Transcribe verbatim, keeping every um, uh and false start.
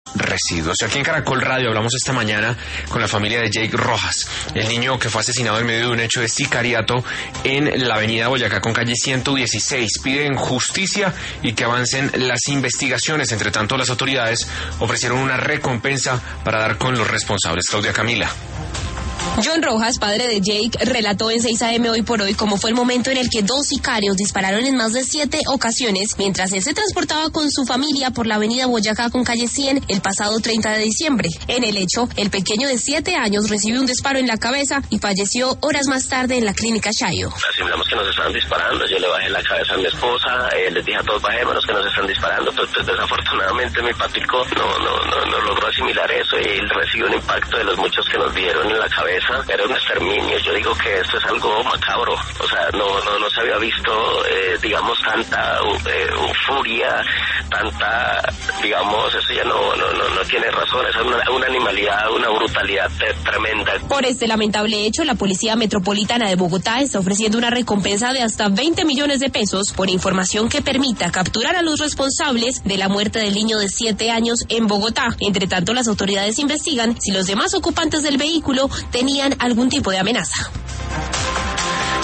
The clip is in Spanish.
residuos. Aquí en Caracol Radio hablamos esta mañana con la familia de Jake Rojas, el niño que fue asesinado en medio de un hecho de sicariato en la avenida Boyacá con calle ciento dieciséis. Piden justicia y que avancen las investigaciones. Entre tanto, las autoridades ofrecieron una recompensa para dar con los responsables. Claudia Camila. John Rojas, padre de Jake, relató en seis a eme Hoy por Hoy cómo fue el momento en el que dos sicarios dispararon en más de siete ocasiones mientras él se transportaba con su familia por la avenida Boyacá con calle cien el pasado treinta de diciembre. En el hecho, el pequeño de siete años recibió un disparo en la cabeza y falleció horas más tarde en la clínica Chayo. Asimilamos que nos estaban disparando, yo le bajé la cabeza a mi esposa, eh, les dije a todos bajémonos que nos están disparando, pues, pues desafortunadamente mi patico no, no, no, no logró asimilar eso y recibió un impacto de los muchos que nos dieron en la cabeza. Era un exterminio. Yo digo que esto es algo macabro. O sea, no no, no se había visto, eh, digamos, tanta eh, furia, tanta, digamos, eso ya no no no, no tiene razón. Es una, una animalidad, una brutalidad tremenda. Por este lamentable hecho, la Policía Metropolitana de Bogotá está ofreciendo una recompensa de hasta veinte millones de pesos por información que permita capturar a los responsables de la muerte del niño de siete años en Bogotá. Entre tanto, las autoridades investigan si los demás ocupantes del vehículo tenían algún tipo de amenaza.